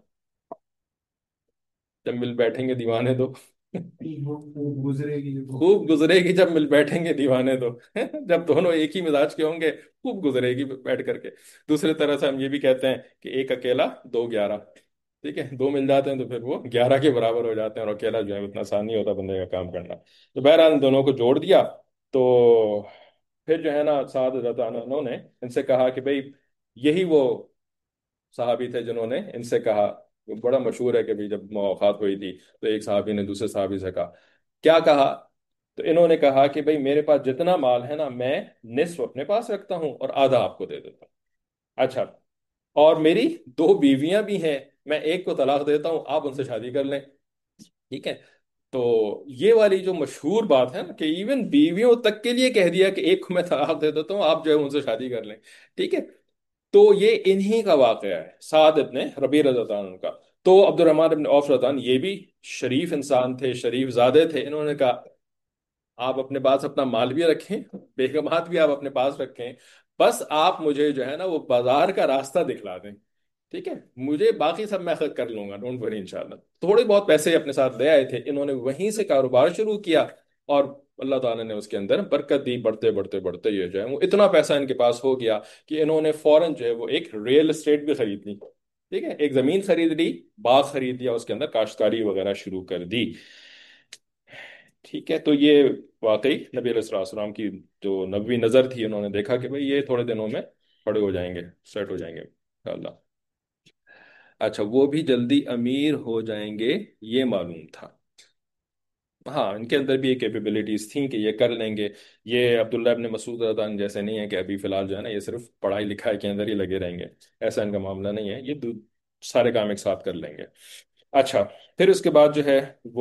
جب مل بیٹھیں گے دیوانے دو خوب گزرے گی وہ۔ خوب گزرے گی جب مل بیٹھیں گے دیوانے دو جب دونوں ایک ہی مزاج کے ہوں گے خوب گزرے گی بیٹھ کر کے۔ دوسری طرح سے ہم یہ بھی کہتے ہیں کہ ایک اکیلا دو گیارہ، ٹھیک ہے، دو مل جاتے ہیں تو پھر وہ گیارہ کے برابر ہو جاتے ہیں، اور اکیلا جو ہے اتنا آسان نہیں ہوتا بندے کا کام کرنا۔ تو بہرحال ان دونوں کو جوڑ دیا۔ تو پھر جو ہے نا سعد رضی اللہ عنہ نے ان سے کہا کہ بھئی یہی وہ صحابی تھے جنہوں نے ان سے کہا، وہ بڑا مشہور ہے کہ بھی جب ملاقات ہوئی تھی تو ایک صحابی نے دوسرے صحابی سے کہا، کیا کہا؟ تو انہوں نے کہا کہ بھئی میرے پاس جتنا مال ہے نا میں نصف اپنے پاس رکھتا ہوں اور آدھا آپ کو دے دیتا ہوں۔ اچھا، اور میری دو بیویاں بھی ہیں، میں ایک کو طلاق دیتا ہوں، آپ ان سے شادی کر لیں، ٹھیک ہے۔ تو یہ والی جو مشہور بات ہے نا کہ ایون بیویوں تک کے لیے کہہ دیا کہ ایک کو میں طلاق دے دیتا ہوں، آپ جو ہے ان سے شادی کر لیں، ٹھیک ہے۔ تو یہ انہی کا واقعہ ہے، سعد ابن ربیع رضی اللہ عنہ کا۔ تو عبد الرحمن ابن عوف رضی اللہ عنہ یہ بھی شریف انسان تھے، شریف زادے تھے، انہوں نے کہا آپ اپنے پاس اپنا مال بھی رکھیں، بیگمات بھی آپ اپنے پاس رکھیں، بس آپ مجھے جو ہے نا وہ بازار کا راستہ دکھلا دیں، ٹھیک ہے، مجھے باقی سب میں خود کر لوں گا، ڈونٹ وری انشاءاللہ۔ تھوڑے بہت پیسے اپنے ساتھ لے آئے تھے، انہوں نے وہیں سے کاروبار شروع کیا، اور اللہ تعالیٰ نے اس کے اندر برکت دی، بڑھتے بڑھتے بڑھتے یہ جو ہے وہ اتنا پیسہ ان کے پاس ہو گیا کہ انہوں نے فوراً جو ہے وہ ایک ریل اسٹیٹ بھی خرید لی، ٹھیک ہے، ایک زمین خرید لی، باغ خرید لیا، اس کے اندر کاشتکاری وغیرہ شروع کر دی، ٹھیک ہے۔ تو یہ واقعی نبی علیہ الصلوۃ والسلام کی جو نبوی نظر تھی، انہوں نے دیکھا کہ بھئی یہ تھوڑے دنوں میں بڑے ہو جائیں گے، سیٹ ہو جائیں گے انشاءاللہ۔ اچھا، وہ بھی جلدی امیر ہو جائیں گے یہ معلوم تھا، ہاں ان کے اندر بھی یہ کیپیبلٹیز تھیں کہ یہ کر لیں گے۔ یہ عبداللہ ابن مسعود رضی اللہ عنہ جیسے نہیں ہے کہ ابھی فی الحال جو ہے نا یہ صرف پڑھائی لکھائی کے اندر ہی لگے رہیں گے، ایسا ان کا معاملہ نہیں ہے، یہ دو سارے کام ایک ساتھ کر لیں گے۔ اچھا، پھر اس کے بعد جو ہے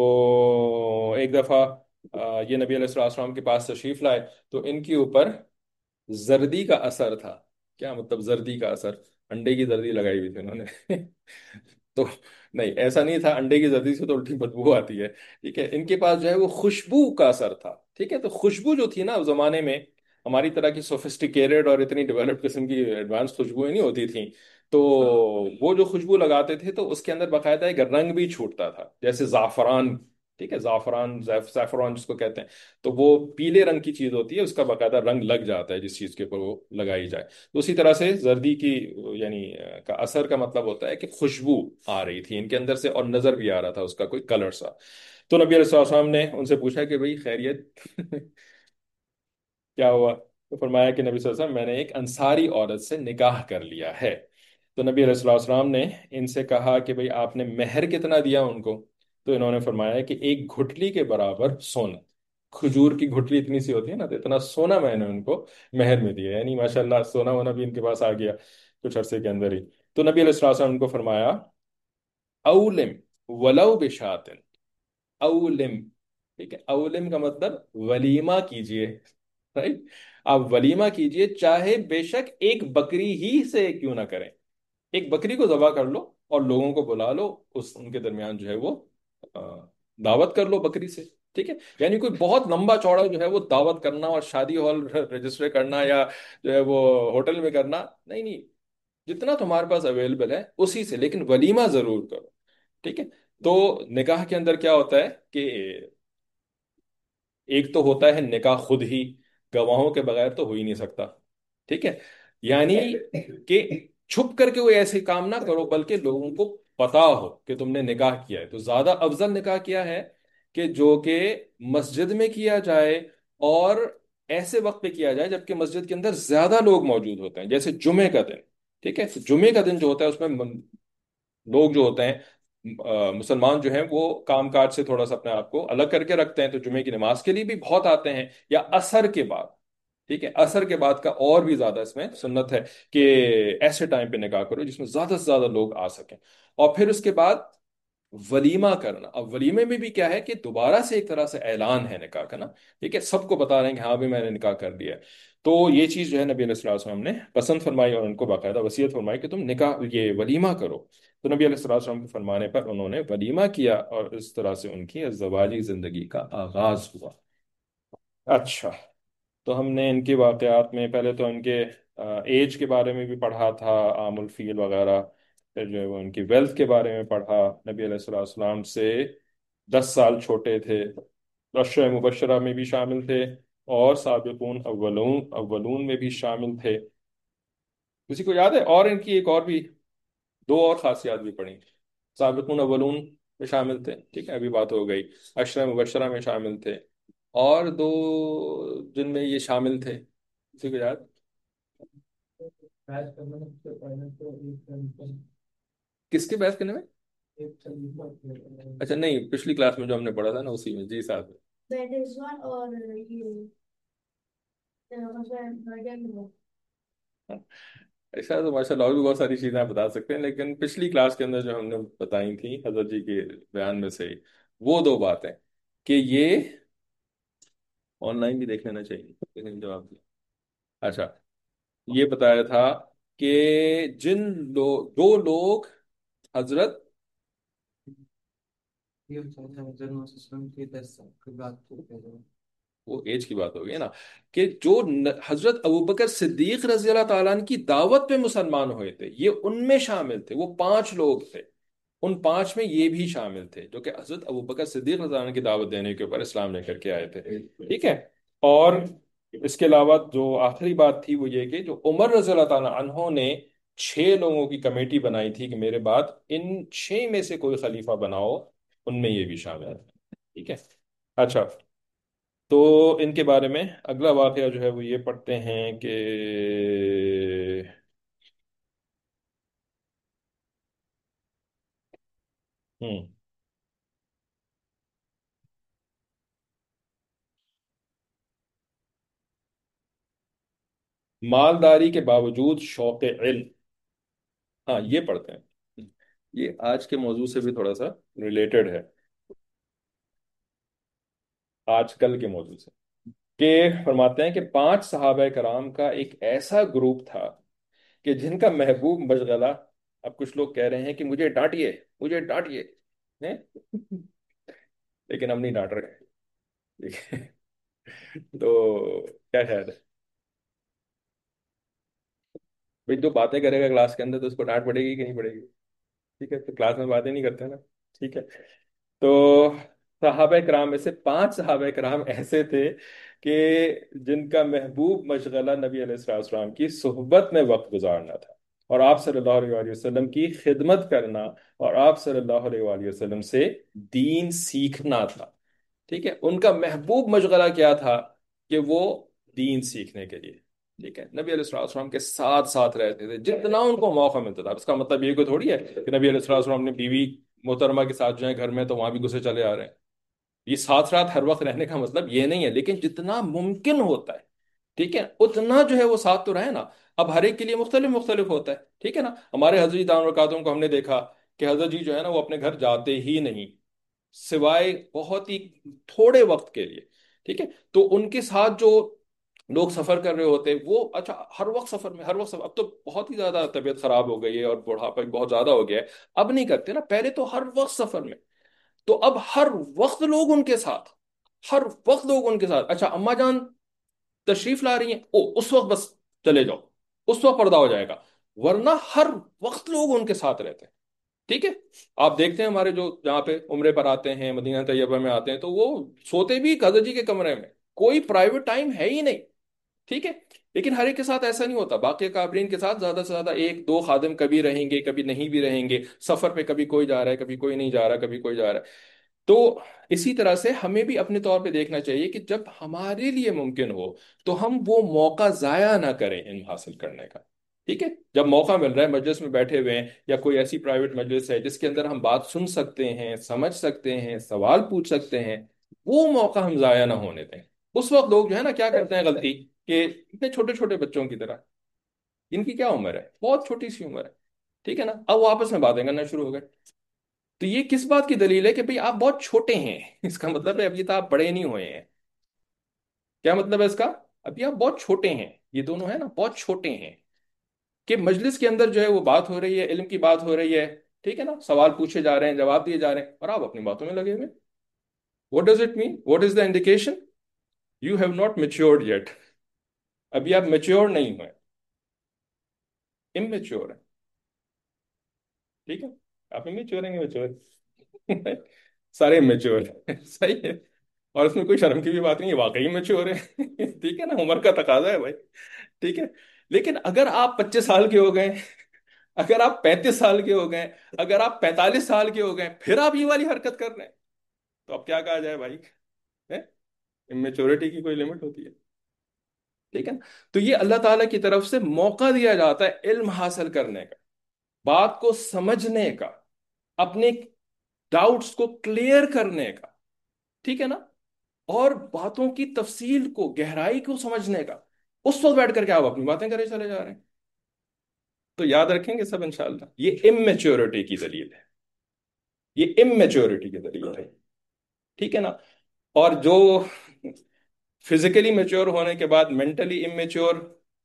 وہ ایک دفعہ آ، یہ نبی علیہ الصلوۃ والسلام کے پاس تشریف لائے، تو ان کے اوپر زردی کا اثر تھا۔ کیا مطلب زردی کا اثر؟ انڈے کی زردی لگائی ہوئی تھی انہوں نے تو نہیں، ایسا نہیں تھا، انڈے کی زردی سے تو الٹی بدبو آتی ہے، ٹھیک ہے، ان کے پاس جو ہے وہ خوشبو کا اثر تھا، ٹھیک ہے۔ تو خوشبو جو تھی نا اس زمانے میں ہماری طرح کی سوفسٹیکیٹڈ اور اتنی ڈیولپڈ قسم کی ایڈوانس خوشبوئیں نہیں ہوتی تھیں، تو وہ جو خوشبو لگاتے تھے تو اس کے اندر باقاعدہ ایک رنگ بھی چھوٹتا تھا، جیسے زعفران، ٹھیک ہے، زعفران زیفران جس کو کہتے ہیں، تو وہ پیلے رنگ کی چیز ہوتی ہے، اس کا باقاعدہ رنگ لگ جاتا ہے جس چیز کے اوپر وہ لگائی جائے۔ تو اسی طرح سے زردی کی یعنی کا اثر کا مطلب ہوتا ہے کہ خوشبو آ رہی تھی ان کے اندر سے، اور نظر بھی آ رہا تھا اس کا کوئی کلر سا۔ تو نبی علیہ الصلوۃ والسلام نے ان سے پوچھا کہ بھئی خیریت کیا ہوا؟ تو فرمایا کہ نبی صلی اللہ علیہ وسلم میں نے ایک انصاری عورت سے نکاح کر لیا ہے۔ تو نبی علیہ الصلوۃ والسلام نے ان سے کہا کہ بھئی آپ نے مہر کتنا دیا ان کو؟ تو انہوں نے فرمایا کہ ایک گھٹلی کے برابر سونا، کھجور کی گھٹلی اتنی سی ہوتی ہے نا، تو اتنا سونا میں نے ان کو مہر میں دیا، یعنی ماشاءاللہ سونا وونا بھی ان کے پاس آ گیا کچھ عرصے کے اندر ہی۔ تو نبی علیہ الصلوۃ والسلام ان کو فرمایا اولم ولو بشاتن، اولم، ٹھیک ہے، اولم کا مطلب ولیمہ کیجئے، رائٹ، آپ ولیمہ کیجئے، چاہے بے شک ایک بکری ہی سے کیوں نہ کریں، ایک بکری کو ذبح کر لو اور لوگوں کو بلا لو، اس ان کے درمیان جو ہے وہ آ، دعوت کر لو بکری سے، ٹھیک ہے۔ یعنی کوئی بہت لمبا چوڑا جو ہے وہ دعوت کرنا اور شادی ہال رجسٹر کرنا یا جو ہے وہ ہوٹل میں کرنا نہیں، نہیں، جتنا تمہارے پاس اویلیبل ہے اسی سے، لیکن ولیمہ ضرور کرو، ٹھیک ہے۔ تو نکاح کے اندر کیا ہوتا ہے کہ ایک تو ہوتا ہے نکاح خود ہی، گواہوں کے بغیر تو ہو ہی نہیں سکتا، ٹھیک ہے؟ یعنی کہ چھپ کر کے کوئی ایسے کام نہ کرو، بلکہ لوگوں کو پتا ہو کہ تم نے نکاح کیا ہے۔ تو زیادہ افضل نکاح کیا ہے کہ جو کہ مسجد میں کیا جائے، اور ایسے وقت پہ کیا جائے جبکہ مسجد کے اندر زیادہ لوگ موجود ہوتے ہیں، جیسے جمعے کا دن، ٹھیک ہے؟ تو جمعے کا دن جو ہوتا ہے اس میں لوگ جو ہوتے ہیں، آ، مسلمان جو ہیں وہ کام کاج سے تھوڑا سا اپنے آپ کو الگ کر کے رکھتے ہیں، تو جمعے کی نماز کے لیے بھی بہت آتے ہیں، یا عصر کے بعد، ٹھیک ہے؟ عصر کے بعد کا اور بھی زیادہ اس میں سنت ہے کہ ایسے ٹائم پہ نکاح کرو جس میں زیادہ سے زیادہ لوگ آ سکیں۔ اور پھر اس کے بعد ولیمہ کرنا، اب ولیمے میں بھی کیا ہے کہ دوبارہ سے ایک طرح سے اعلان ہے نکاح کا نا، ٹھیک ہے؟ سب کو بتا رہے ہیں کہ ہاں بھی میں نے نکاح کر دیا ہے۔ تو یہ چیز جو ہے نبی علیہ الصلوۃ والسلام نے پسند فرمائی، اور ان کو باقاعدہ وصیت فرمائی کہ تم نکاح یہ ولیمہ کرو۔ تو نبی علیہ الصلوۃ والسلام کے فرمانے پر انہوں نے ولیمہ کیا، اور اس طرح سے ان کی ازدواجی زندگی کا آغاز ہوا۔ اچھا، تو ہم نے ان کے واقعات میں پہلے تو ان کے ایج کے بارے میں بھی پڑھا تھا، عام الفیل وغیرہ، پھر جو ہے وہ ان کی ویلتھ کے بارے میں پڑھا، نبی علیہ الصلوۃ والسلام سے دس سال چھوٹے تھے، عشرہ مبشرہ میں بھی شامل تھے، اور سابقون اولون اولون میں بھی شامل تھے۔ کسی کو یاد ہے؟ اور ان کی ایک اور بھی دو اور خاصیات بھی پڑھی، سابقون اولون میں شامل تھے، ٹھیک ہے، ابھی بات ہو گئی، عشرہ مبشرہ میں شامل تھے، اور دو جن میں یہ شامل تھے، کسی کو یاد؟ بحث کرنے سے پہلے تو ایک طریقہ کس کے بحث کرنے میں؟ ایک طریقہ اچھا نہیں، پچھلی کلاس میں جو ہم نے پڑھا تھا نا اسی میں، جی صاحب۔ اور یہ ایسا تو ماشاء اللہ اور بھی بہت ساری چیزیں آپ بتا سکتے ہیں، لیکن پچھلی کلاس کے اندر جو ہم نے بتائی تھی حضرت جی کے بیان میں سے وہ دو باتیں، کہ یہ آن لائن بھی دیکھ لینا چاہیے لیکن جواب دیا۔ اچھا، یہ بتایا تھا کہ جن لوگ دو لوگ حضرت، یہ حضرت وسلم کی دس سال کی بات کو کہہ وہ ایج کی بات ہو گئی نا، کہ جو ن- حضرت ابوبکر صدیق رضی اللہ تعالیٰ عنہ کی دعوت پہ مسلمان ہوئے تھے، یہ ان میں شامل تھے، وہ پانچ لوگ تھے، ان پانچ میں یہ بھی شامل تھے جو کہ حضرت ابوبکر صدیق رضی اللہ عنہ کی دعوت دینے کے اوپر اسلام لے کر کے آئے تھے، ٹھیک ہے؟ اور اس کے علاوہ جو آخری بات تھی وہ یہ کہ جو عمر رضی اللہ تعالیٰ عنہ نے چھ لوگوں کی کمیٹی بنائی تھی کہ میرے بعد ان چھ میں سے کوئی خلیفہ بناؤ، ان میں یہ بھی شامل ہے، ٹھیک ہے؟ اچھا، تو ان کے بارے میں اگلا واقعہ جو ہے وہ یہ پڑھتے ہیں کہ ہم، مالداری کے باوجود شوق علم، ہاں یہ پڑھتے ہیں، یہ آج کے موضوع سے بھی تھوڑا سا ریلیٹڈ ہے، آج کل کے موضوع سے، کہ فرماتے ہیں کہ پانچ صحابہ کرام کا ایک ایسا گروپ تھا کہ جن کا محبوب مشغلہ، اب کچھ لوگ کہہ رہے ہیں کہ مجھے ڈانٹیے، مجھے ڈانٹیے، ہیں؟ لیکن ہم نہیں ڈانٹ رہے، ٹھیک ہے؟ تو کیا خیال ہے بھائی؟ جو باتیں کرے گا کلاس کے اندر تو اس کو ڈانٹ پڑے گی کہ نہیں پڑے گی؟ ٹھیک ہے، تو کلاس میں باتیں نہیں کرتے نا، ٹھیک ہے؟ تو صحابہ کرام میں سے پانچ صحابہ کرام ایسے تھے کہ جن کا محبوب مشغلہ نبی علیہ الصلوۃ والسلام کی صحبت میں وقت گزارنا تھا، اور آپ صلی اللہ علیہ وآلہ وسلم کی خدمت کرنا، اور آپ صلی اللہ علیہ وآلہ وسلم سے دین سیکھنا تھا، ٹھیک ہے؟ ان کا محبوب مشغلہ کیا تھا؟ کہ وہ دین سیکھنے کے لیے، ٹھیک ہے، نبی علیہ الصلوۃ والسلام کے ساتھ ساتھ رہتے تھے جتنا ان کو موقع ملتا تھا۔ اب اس کا مطلب یہ کوئی تھوڑی ہے کہ نبی علیہ الصلوۃ والسلام نے بیوی محترمہ کے ساتھ جو ہے گھر میں تو وہاں بھی گھسے چلے آ رہے ہیں، یہ ساتھ ساتھ ہر وقت رہنے کا مطلب یہ نہیں ہے، لیکن جتنا ممکن ہوتا ہے، ٹھیک ہے، اتنا جو ہے وہ ساتھ تو رہے نا۔ اب ہر ایک کے لیے مختلف مختلف ہوتا ہے، ٹھیک ہے نا؟ ہمارے حضرت جی دان کو ہم نے دیکھا کہ حضرت جی جو ہے نا وہ اپنے گھر جاتے ہی نہیں، سوائے بہت ہی تھوڑے وقت کے لیے، ٹھیک ہے؟ تو ان کے ساتھ جو لوگ سفر کر رہے ہوتے وہ، اچھا ہر وقت سفر میں، ہر وقت سفر، اب تو بہت ہی زیادہ طبیعت خراب ہو گئی ہے اور بڑھاپا بھی بہت زیادہ ہو گیا ہے، اب نہیں کرتے نا، پہلے تو ہر وقت سفر میں، تو اب ہر وقت لوگ ان کے ساتھ، ہر وقت لوگ ان کے ساتھ، اچھا اما جان تشریف لا رہی ہیں، او اس وقت بس چلے جاؤ، اس وقت پردہ ہو جائے گا، ورنہ ہر وقت لوگ ان کے ساتھ رہتے ہیں، ٹھیک ہے؟ آپ دیکھتے ہیں ہمارے جو جہاں پہ عمرے پر آتے ہیں، مدینہ طیبہ میں آتے ہیں، تو وہ سوتے بھی قاضی جی کے کمرے میں، کوئی پرائیویٹ ٹائم ہے ہی نہیں. ٹھیک ہے؟ لیکن ہر ایک کے ساتھ ایسا نہیں ہوتا. باقی کابرین کے ساتھ زیادہ سے زیادہ ایک دو خادم کبھی رہیں گے، کبھی نہیں بھی رہیں گے. سفر پہ کبھی کوئی جا رہا ہے، کبھی کوئی نہیں جا رہا، کبھی کوئی جا رہا ہے. تو اسی طرح سے ہمیں بھی اپنے طور پہ دیکھنا چاہیے کہ جب ہمارے لیے ممکن ہو تو ہم وہ موقع ضائع نہ کریں علم حاصل کرنے کا. ٹھیک ہے؟ جب موقع مل رہا ہے، مجلس میں بیٹھے ہوئے ہیں یا کوئی ایسی پرائیویٹ مجلس ہے جس کے اندر ہم بات سن سکتے ہیں، سمجھ سکتے ہیں، سوال پوچھ سکتے ہیں، وہ موقع ہم ضائع نہ ہونے دیں. اس وقت لوگ جو ہے نا کیا کرتے ہیں غلطی، کہ اتنے چھوٹے چھوٹے بچوں کی طرح، ان کی کیا عمر ہے، بہت چھوٹی سی عمر ہے، ٹھیک ہے نا، اب وہ آپس میں باتیں کرنا شروع ہو گئے. تو یہ کس بات کی دلیل ہے؟ کہ بھئی آپ بہت چھوٹے ہیں. اس کا مطلب ہے ابھی تو آپ بڑے نہیں ہوئے ہیں. کیا مطلب ہے اس کا؟ ابھی آپ بہت چھوٹے ہیں. یہ دونوں ہیں نا بہت چھوٹے ہیں. کہ مجلس کے اندر جو ہے وہ بات ہو رہی ہے، علم کی بات ہو رہی ہے، ٹھیک ہے نا، سوال پوچھے جا رہے ہیں، جواب دیے جا رہے ہیں، اور آپ اپنی باتوں میں لگے ہوئے. What does it mean? What is the indication? You have not matured yet. ابھی آپ میچور نہیں ہوئے، اممیچور ہیں. ٹھیک ہے؟ آپ امیچور ہیں گے، میچور سارے میچور صحیح ہے. اور اس میں کوئی شرم کی بھی بات نہیں ہے، واقعی میچور ہے. ٹھیک ہے نا، عمر کا تقاضا ہے بھائی. ٹھیک ہے؟ لیکن اگر آپ پچیس سال کے ہو گئے، اگر آپ پینتیس سال کے ہو گئے، اگر آپ پینتالیس سال کے ہو گئے، پھر آپ یہ والی حرکت کر رہے ہیں، تو اب کیا کہا جائے بھائی؟ میچورٹی کی کوئی لمٹ ہوتی ہے؟ ٹھیک ہے نا؟ تو یہ اللہ تعالیٰ کی طرف سے موقع دیا جاتا ہے علم حاصل کرنے کا، بات کو سمجھنے کا، اپنے ڈاؤٹس کو کلیئر کرنے کا. ٹھیک ہے نا؟ اور باتوں کی تفصیل کو، گہرائی کو سمجھنے کا. اس وقت بیٹھ کر کے آپ اپنی باتیں کرے چلے جا رہے ہیں. تو یاد رکھیں گے سب انشاءاللہ، یہ امیچورٹی کی دلیل ہے. یہ امیچورٹی کی دلیل ہے. ٹھیک ہے نا؟ اور جو فزیکلی میچور ہونے کے بعد مینٹلی امیچور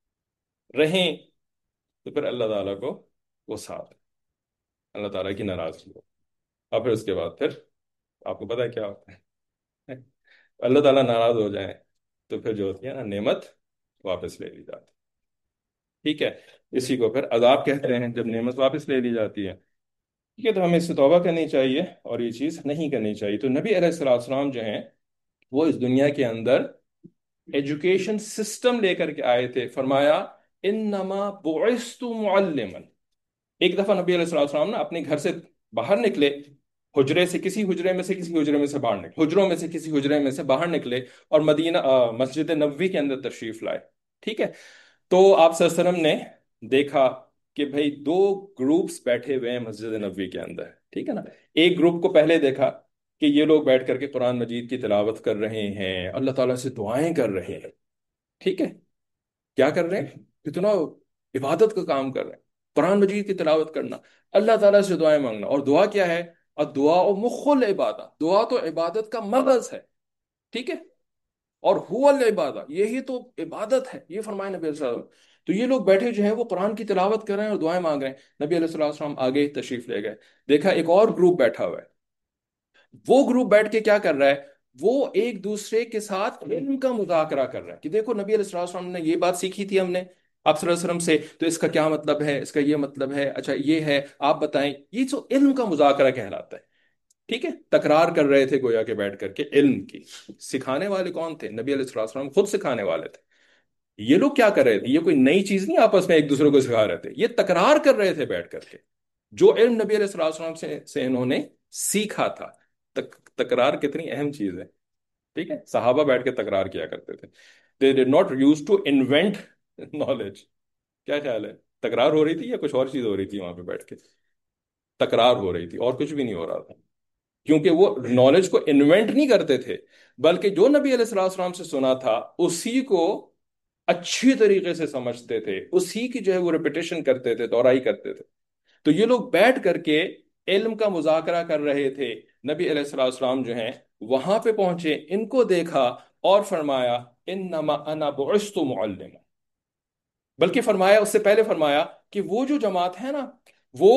رہیں، تو پھر اللہ تعالیٰ کو وہ ساتھ، اللہ تعالیٰ کی ناراضگی ہو. اور پھر اس کے بعد پھر آپ کو پتا ہے کیا ہوتا ہے؟ اللہ تعالیٰ ناراض ہو جائیں تو پھر جو ہوتی ہے نا نعمت، واپس لے لی جاتی. ٹھیک ہے؟ اسی کو پھر عذاب کہتے ہیں جب نعمت واپس لے لی جاتی ہے. ٹھیک ہے؟ تو ہمیں اس سے توبہ کرنی چاہیے اور یہ چیز نہیں کرنی چاہیے. تو نبی علیہ الصلوۃ والسلام جو ہیں وہ اس دنیا کے اندر ایجوکیشن سسٹم لے کر کے آئے تھے. فرمایا انما بعثت معلما. ایک دفعہ نبی علیہ الصلوۃ والسلام نا اپنے گھر سے باہر نکلے، حجرے سے کسی حجرے میں سے کسی حجرے میں سے باہر نکلے، حجروں میں سے کسی حجرے میں سے باہر نکلے اور مدینہ آ، مسجد نبوی کے اندر تشریف لائے. ٹھیک ہے؟ تو آپ صلی اللہ علیہ وسلم نے دیکھا کہ بھئی دو گروپس بیٹھے ہوئے ہیں مسجد نبوی کے اندر. ٹھیک ہے نا؟ ایک گروپ کو پہلے دیکھا کہ یہ لوگ بیٹھ کر کے قرآن مجید کی تلاوت کر رہے ہیں، اللہ تعالیٰ سے دعائیں کر رہے ہیں. ٹھیک ہے؟ کیا کر رہے ہیں؟ اتنا عبادت کا کام کر رہے ہیں. قرآن مجید کی تلاوت کرنا، اللہ تعالیٰ سے دعائیں مانگنا. اور دعا کیا ہے؟ اور دعا مخ العبادہ، دعا تو عبادت کا مغز ہے. ٹھیک ہے؟ اور هو العبادہ، یہی تو عبادت ہے، یہ فرمائے نبی علیہ السلام. تو یہ لوگ بیٹھے جو ہیں وہ قرآن کی تلاوت کر رہے ہیں اور دعائیں مانگ رہے ہیں. نبی علیہ السلام آگے تشریف لے گئے، دیکھا ایک اور گروپ بیٹھا ہوا ہے. وہ گروپ بیٹھ کے کیا کر رہا ہے؟ وہ ایک دوسرے کے ساتھ علم کا مذاکرہ کر رہا ہے کہ دیکھو نبی علیہ السلام نے یہ بات سیکھی تھی ہم نے آپ صلی اللہ علیہ وسلم سے، تو اس کا کیا مطلب ہے، اس کا یہ مطلب ہے، اچھا یہ ہے، آپ بتائیں. یہ جو علم کا مذاکرہ کہلاتا ہے. ٹھیک ہے؟ تکرار کر رہے تھے گویا کہ بیٹھ کر کے علم کی. سکھانے والے کون تھے؟ نبی علیہ الصلوۃ والسلام خود سکھانے والے تھے. یہ لوگ کیا کر رہے تھے؟ یہ کوئی نئی چیز نہیں آپس میں ایک دوسرے کو سکھا رہے تھے، یہ تکرار کر رہے تھے بیٹھ کر کے جو علم نبی علیہ الصلوۃ والسلام سے سے انہوں نے سیکھا تھا. تک, تکرار کتنی اہم چیز ہے. ٹھیک ہے؟ صحابہ بیٹھ کے تکرار کیا کرتے تھے. they did not used to invent knowledge. کیا خیال ہے؟ تکرار ہو رہی تھی یا کچھ اور چیز ہو رہی تھی وہاں پہ بیٹھ کے؟ تکرار ہو رہی تھی اور کچھ بھی نہیں ہو رہا تھا. کیونکہ وہ نالج کو انوینٹ نہیں کرتے تھے، بلکہ جو نبی علیہ الصلوۃ والسلام سے سنا تھا اسی کو اچھی طریقے سے سمجھتے تھے، اسی کی جو ہے وہ ریپیٹیشن کرتے تھے، دوہرائی کرتے تھے. تو یہ لوگ بیٹھ کر کے علم کا مذاکرہ کر رہے تھے. نبی علیہ الصلوۃ والسلام جو ہیں وہاں پہ پہنچے، ان کو دیکھا اور فرمایا انما انا بعثت معلما. بلکہ فرمایا، اس سے پہلے فرمایا کہ وہ جو جماعت ہے نا وہ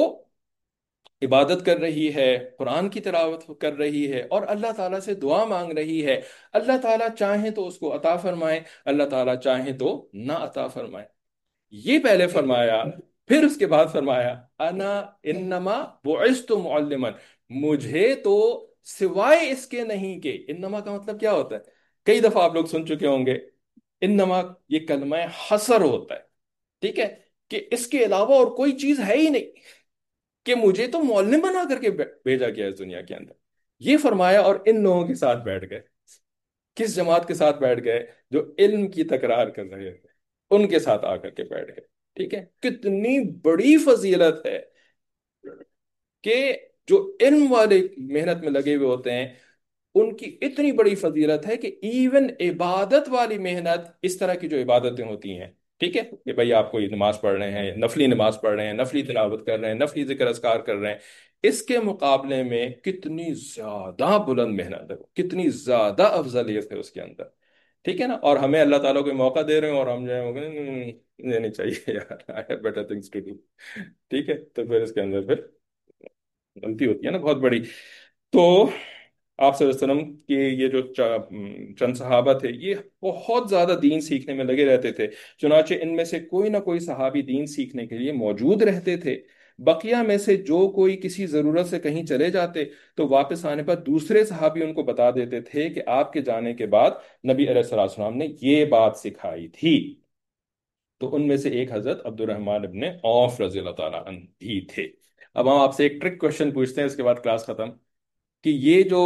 عبادت کر رہی ہے، قرآن کی تلاوت کر رہی ہے اور اللہ تعالیٰ سے دعا مانگ رہی ہے. اللہ تعالیٰ چاہیں تو اس کو عطا فرمائے، اللہ تعالیٰ چاہیں تو نہ عطا فرمائے. یہ پہلے فرمایا، پھر اس کے بعد فرمایا انا انما بعثت معلما، مجھے تو سوائے اس کے نہیں کہ، انما کا مطلب کیا ہوتا ہے؟ کئی دفعہ آپ لوگ سن چکے ہوں گے، انما یہ کلمہ حصر ہوتا ہے، ٹھیک ہے، کہ اس کے علاوہ اور کوئی چیز ہے ہی نہیں، کہ مجھے تو معلم بنا کر کے بھیجا گیا اس دنیا کے اندر۔ یہ فرمایا اور ان لوگوں کے ساتھ بیٹھ گئے، کس جماعت کے ساتھ بیٹھ گئے؟ جو علم کی تکرار کر رہے تھے، ان کے ساتھ آ کر کے بیٹھ گئے، ٹھیک ہے۔ کتنی بڑی فضیلت ہے کہ جو علم والے محنت میں لگے ہوئے ہوتے ہیں، ان کی اتنی بڑی فضیلت ہے کہ ایون عبادت والی محنت، اس طرح کی جو عبادتیں ہوتی ہیں، ٹھیک ہے، کہ بھئی آپ کوئی نماز پڑھ رہے ہیں، نفلی نماز پڑھ رہے ہیں، نفلی تلاوت کر رہے ہیں، نفلی ذکر اذکار کر رہے ہیں، اس کے مقابلے میں کتنی زیادہ بلند محنت ہے، کتنی زیادہ افضلیت ہے اس کے اندر، ٹھیک ہے نا۔ اور ہمیں اللہ تعالیٰ کوئی موقع دے رہے ہیں اور ہم جو ہے وہ کہیں، "نہیں، نہیں نہیں چاہیے یار، I have better things to do"، ٹھیک ہے، تو پھر اس کے اندر پھر غلطی ہوتی ہے نا بہت بڑی۔ تو آپ صلی اللہ علیہ وسلم کے یہ جو چا- چند صحابہ تھے، یہ بہت زیادہ دین سیکھنے میں لگے رہتے تھے، چنانچہ ان میں سے کوئی نہ کوئی صحابی دین سیکھنے کے لیے موجود رہتے تھے۔ بقیہ میں سے جو کوئی کسی ضرورت سے کہیں چلے جاتے تو واپس آنے پر دوسرے صحابی ان کو بتا دیتے تھے کہ آپ کے جانے کے بعد نبی علیہ الصلوۃ والسلام نے یہ بات سکھائی تھی۔ تو ان میں سے ایک حضرت عبد الرحمن ابن عوف رضی اللہ تعالیٰ عنہ بھی تھے۔ اب ہم آپ سے ایک ٹرک کوشچن پوچھتے ہیں، اس کے بعد کلاس ختم، کہ یہ جو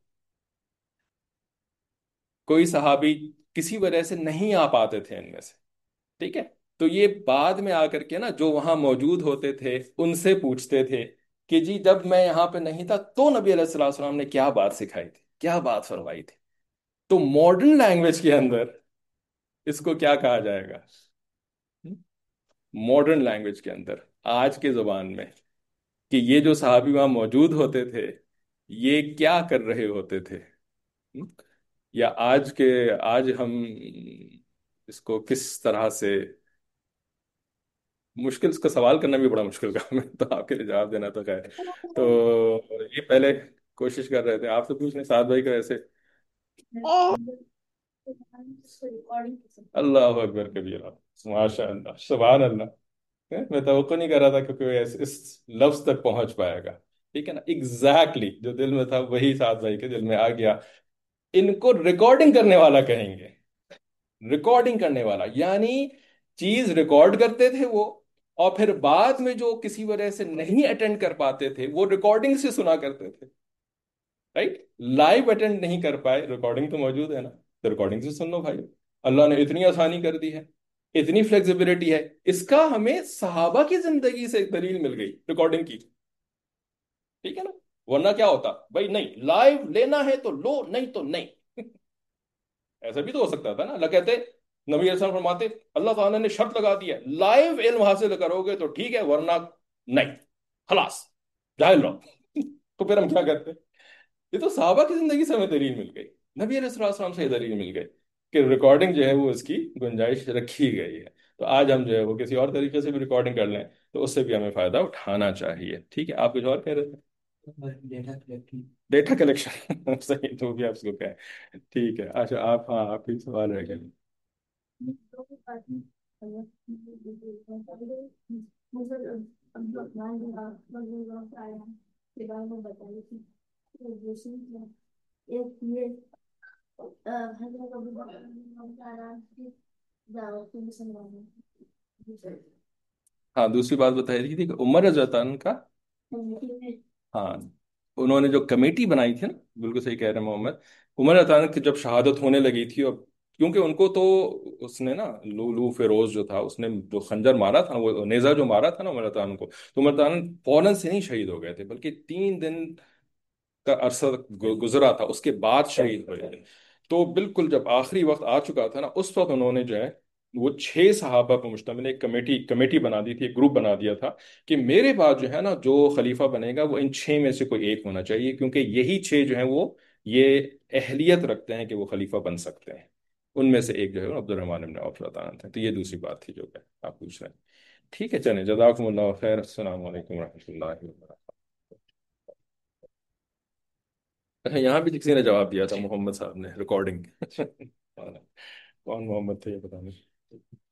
کوئی صحابی کسی وجہ سے نہیں آ پاتے تھے ان میں سے، ٹھیک ہے، تو یہ بعد میں آ کر کے نا جو وہاں موجود ہوتے تھے ان سے پوچھتے تھے کہ جی جب میں یہاں پہ نہیں تھا تو نبی علیہ الصلوۃ والسلام نے کیا بات سکھائی تھی، کیا بات فرمائی تھی۔ تو ماڈرن لینگویج کے اندر اس کو کیا کہا جائے گا؟ ماڈرن لینگویج کے اندر، آج کے زبان میں، کہ یہ جو صحابی وہاں موجود ہوتے تھے یہ کیا کر رہے ہوتے تھے؟ یا آج کے آج ہم اس کو کس طرح سے، مشکل اس کا سوال کرنا بھی بڑا مشکل کام ہے، تو آپ کے لیے جواب دینا تو خیر۔ تو یہ پہلے کوشش کر رہے تھے آپ سے پوچھنے، سعد بھائی کا ایسے، اللہ اکبر کبیرہ، ماشاء اللہ، سبحان اللہ۔ میں توقع نہیں کر رہا تھا کہ کوئی اس اس لفظ تک پہنچ پائے گا، ٹھیک ہے نا، ایگزیکٹلی جو دل میں تھا وہی سعد بھائی کے دل میں آ گیا۔ ان کو ریکارڈنگ کرنے والا کہیں گے، ریکارڈنگ کرنے والا یعنی چیز ریکارڈ کرتے تھے وہ، اور پھر بعد میں جو کسی وجہ سے نہیں اٹینڈ کر پاتے تھے وہ ریکارڈنگ سے سنا کرتے تھے، رائٹ؟ لائیو اٹینڈ نہیں کر پائے، ریکارڈنگ تو موجود ہے نا، تو ریکارڈنگ سے سن لو بھائی، اللہ نے اتنی آسانی کر دی ہے، اتنی فلیکسیبلٹی ہے، اس کا ہمیں صحابہ کی زندگی سے ایک دلیل مل گئی ریکارڈنگ کی، ٹھیک ہے نا، ورنہ کیا ہوتا بھائی، نہیں لائیو لینا ہے تو لو، نہیں تو نہیں، ایسا بھی تو ہو سکتا تھا نا، اللہ کہتے، نبی علیہ السلام فرماتے اللہ تعالیٰ نے شرط لگا دی ہے لائیو علم حاصل کرو گے تو ٹھیک ہے، ورنہ نہیں، خلاص جاہل رہو۔ تو پھر ہم کیا کرتے؟ یہ تو صحابہ کی زندگی سے ہمیں دلیل مل گئی، نبی علیہ السلام سے یہ دلیل مل گئی کہ ریکارڈنگ جو ہے وہ اس کی گنجائش رکھی گئی ہے۔ تو آج ہم جو ہے وہ کسی اور طریقے سے بھی ریکارڈنگ کر لیں تو اس سے بھی ہمیں فائدہ اٹھانا چاہیے، ٹھیک ہے۔ آپ کچھ اور کہہ رہے تھے؟ Data collecting. ڈیٹا کلیکشن صحیح، تو بھی آپ اس کو کہیں، ٹھیک ہے۔ اچھا آپ، ہاں آپ کی سوال رہ گیا۔ ہاں دوسری بات بتائی رہی تھی کہ عمر رضی اللہ عنہ کا، ہاں انہوں نے جو کمیٹی بنائی تھی نا، بالکل صحیح کہہ رہے ہیں محمد، عمر رضی اللہ عنہ کی جب شہادت ہونے لگی تھی، اور کیونکہ ان کو تو اس نے نا، لولو فیروز جو تھا اس نے جو خنجر مارا تھا، وہ نیزہ جو مارا تھا نا عمر رضی اللہ عنہ کو، تو عمر رضی اللہ عنہ فوراً سے نہیں شہید ہو گئے تھے، بلکہ تین دن کا عرصہ گزرا تھا اس کے بعد شہید ہوئے تھے۔ تو بالکل جب آخری وقت آ چکا تھا نا، اس وقت انہوں نے جو ہے وہ چھ صحابہ پر مشتمل ایک کمیٹی کمیٹی بنا دی تھی، ایک گروپ بنا دیا تھا کہ میرے بعد جو ہے نا جو خلیفہ بنے گا وہ ان چھ میں سے کوئی ایک ہونا چاہیے، کیونکہ یہی چھ جو ہیں وہ یہ اہلیت رکھتے ہیں کہ وہ خلیفہ بن سکتے ہیں۔ ان میں سے ایک جو ہے وہ عبد الرحمن بن عوف رضی اللہ عنہ تھے۔ تو یہ دوسری بات تھی جو کہ آپ پوچھ رہے ہیں، ٹھیک ہے، چلیں، جزاکم اللہ خیر، السلام علیکم ورحمۃ اللہ وبرکاتہ۔ اچھا یہاں بھی کسی نے جواب دیا تھا، محمد صاحب نے ریکارڈنگ کون محمد تھے یہ پتا نہیں۔